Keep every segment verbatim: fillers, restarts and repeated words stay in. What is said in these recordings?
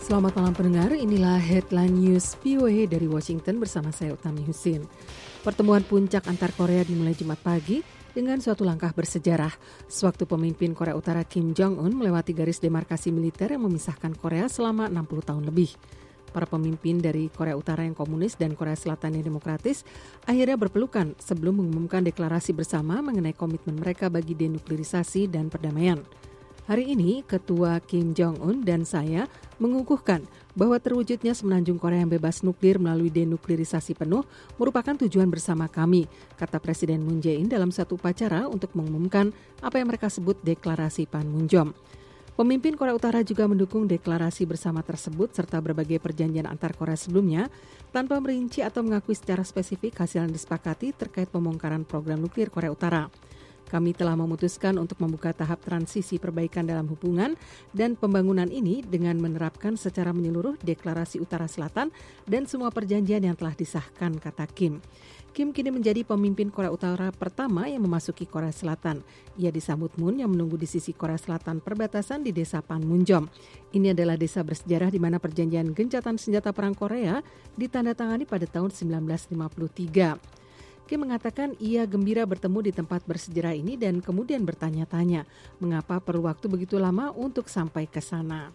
Selamat malam pendengar, inilah Headline News V O A dari Washington bersama saya Utami Husin. Pertemuan puncak antar Korea dimulai Jumat pagi dengan suatu langkah bersejarah. Sewaktu pemimpin Korea Utara Kim Jong-un melewati garis demarkasi militer yang memisahkan Korea selama enam puluh tahun lebih. Para pemimpin dari Korea Utara yang komunis dan Korea Selatan yang demokratis akhirnya berpelukan sebelum mengumumkan deklarasi bersama mengenai komitmen mereka bagi denuklirisasi dan perdamaian. Hari ini, Ketua Kim Jong-un dan saya mengukuhkan bahwa terwujudnya semenanjung Korea yang bebas nuklir melalui denuklirisasi penuh merupakan tujuan bersama kami, kata Presiden Moon Jae-in dalam satu upacara untuk mengumumkan apa yang mereka sebut deklarasi Panmunjom. Pemimpin Korea Utara juga mendukung deklarasi bersama tersebut serta berbagai perjanjian antar Korea sebelumnya tanpa merinci atau mengakui secara spesifik hasil yang disepakati terkait pembongkaran program nuklir Korea Utara. Kami telah memutuskan untuk membuka tahap transisi perbaikan dalam hubungan dan pembangunan ini dengan menerapkan secara menyeluruh deklarasi Utara Selatan dan semua perjanjian yang telah disahkan, kata Kim. Kim kini menjadi pemimpin Korea Utara pertama yang memasuki Korea Selatan. Ia disambut Moon yang menunggu di sisi Korea Selatan perbatasan di desa Panmunjom. Ini adalah desa bersejarah di mana perjanjian gencatan senjata perang Korea ditandatangani pada tahun seribu sembilan ratus lima puluh tiga. Kim mengatakan ia gembira bertemu di tempat bersejarah ini dan kemudian bertanya-tanya mengapa perlu waktu begitu lama untuk sampai ke sana.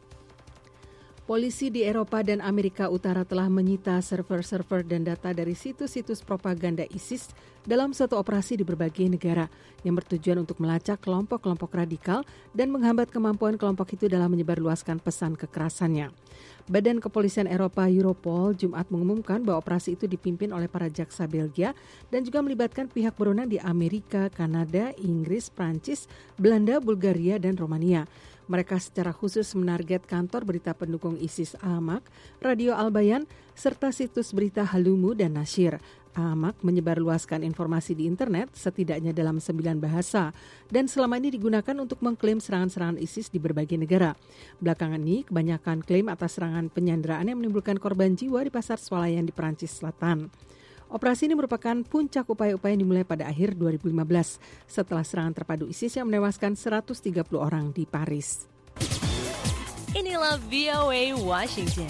Polisi di Eropa dan Amerika Utara telah menyita server-server dan data dari situs-situs propaganda ISIS dalam satu operasi di berbagai negara yang bertujuan untuk melacak kelompok-kelompok radikal dan menghambat kemampuan kelompok itu dalam menyebarluaskan pesan kekerasannya. Badan Kepolisian Eropa Europol Jumat mengumumkan bahwa operasi itu dipimpin oleh para jaksa Belgia dan juga melibatkan pihak berwenang di Amerika, Kanada, Inggris, Prancis, Belanda, Bulgaria, dan Romania. Mereka secara khusus menarget kantor berita pendukung ISIS Amaq, Radio Al-Bayan, serta situs berita Halumu dan Nashir. Amaq menyebarluaskan informasi di internet setidaknya dalam sembilan bahasa dan selama ini digunakan untuk mengklaim serangan-serangan ISIS di berbagai negara. Belakangan ini kebanyakan klaim atas serangan penyanderaan yang menimbulkan korban jiwa di pasar swalayan di Perancis Selatan. Operasi ini merupakan puncak upaya-upaya yang dimulai pada akhir dua ribu lima belas setelah serangan terpadu ISIS yang menewaskan seratus tiga puluh orang di Paris. Inilah V O A Washington.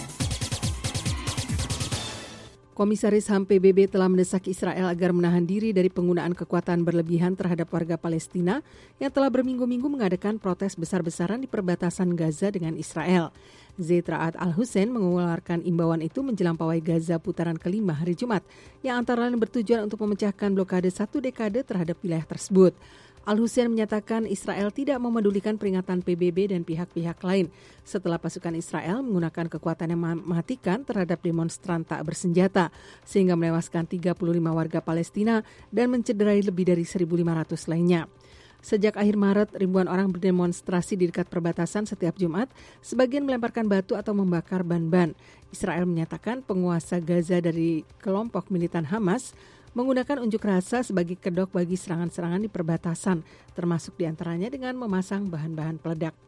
Komisaris H A M P B B telah mendesak Israel agar menahan diri dari penggunaan kekuatan berlebihan terhadap warga Palestina yang telah berminggu-minggu mengadakan protes besar-besaran di perbatasan Gaza dengan Israel. Zaid Ra'ad Al-Hussein mengeluarkan imbauan itu menjelang pawai Gaza putaran kelima hari Jumat yang antara lain bertujuan untuk memecahkan blokade satu dekade terhadap wilayah tersebut. Al-Hussein menyatakan Israel tidak memedulikan peringatan P B B dan pihak-pihak lain setelah pasukan Israel menggunakan kekuatan yang mematikan terhadap demonstran tak bersenjata sehingga menewaskan tiga puluh lima warga Palestina dan mencederai lebih dari seribu lima ratus lainnya. Sejak akhir Maret, ribuan orang berdemonstrasi di dekat perbatasan setiap Jumat, sebagian melemparkan batu atau membakar ban-ban. Israel menyatakan penguasa Gaza dari kelompok militan Hamas menggunakan unjuk rasa sebagai kedok bagi serangan-serangan di perbatasan, termasuk diantaranya dengan memasang bahan-bahan peledak.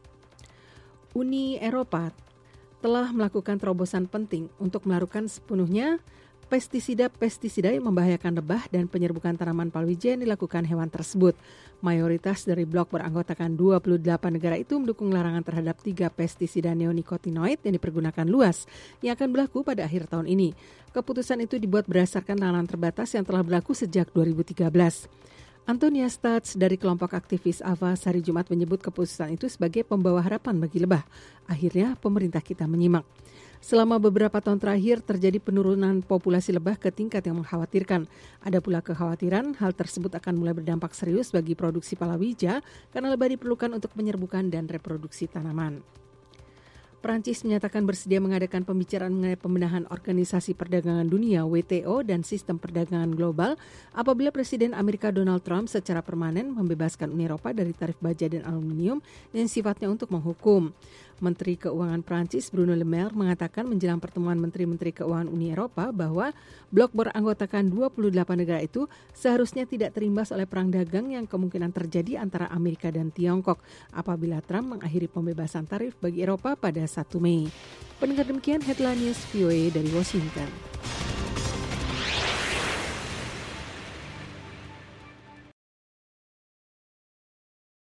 Uni Eropa telah melakukan terobosan penting untuk melakukan sepenuhnya pestisida-pestisida yang membahayakan lebah dan penyerbukan tanaman palawija yang dilakukan hewan tersebut. Mayoritas dari blok beranggotakan dua puluh delapan negara itu mendukung larangan terhadap tiga pestisida neonikotinoid yang dipergunakan luas yang akan berlaku pada akhir tahun ini. Keputusan itu dibuat berdasarkan larangan terbatas yang telah berlaku sejak dua ribu tiga belas. Antonia Stats dari kelompok aktivis Avaz hari Jumat menyebut keputusan itu sebagai pembawa harapan bagi lebah. Akhirnya pemerintah kita menyimak. Selama beberapa tahun terakhir terjadi penurunan populasi lebah ke tingkat yang mengkhawatirkan. Ada pula kekhawatiran hal tersebut akan mulai berdampak serius bagi produksi palawija karena lebah diperlukan untuk penyerbukan dan reproduksi tanaman. Prancis menyatakan bersedia mengadakan pembicaraan mengenai pembenahan Organisasi Perdagangan Dunia W T O dan sistem perdagangan global apabila Presiden Amerika Donald Trump secara permanen membebaskan Uni Eropa dari tarif baja dan aluminium yang sifatnya untuk menghukum. Menteri Keuangan Prancis Bruno Le Maire mengatakan menjelang pertemuan Menteri-Menteri Keuangan Uni Eropa bahwa blok beranggotakan dua puluh delapan negara itu seharusnya tidak terimbas oleh perang dagang yang kemungkinan terjadi antara Amerika dan Tiongkok apabila Trump mengakhiri pembebasan tarif bagi Eropa pada satu Mei. Pendengar demikian Headline News V O A dari Washington.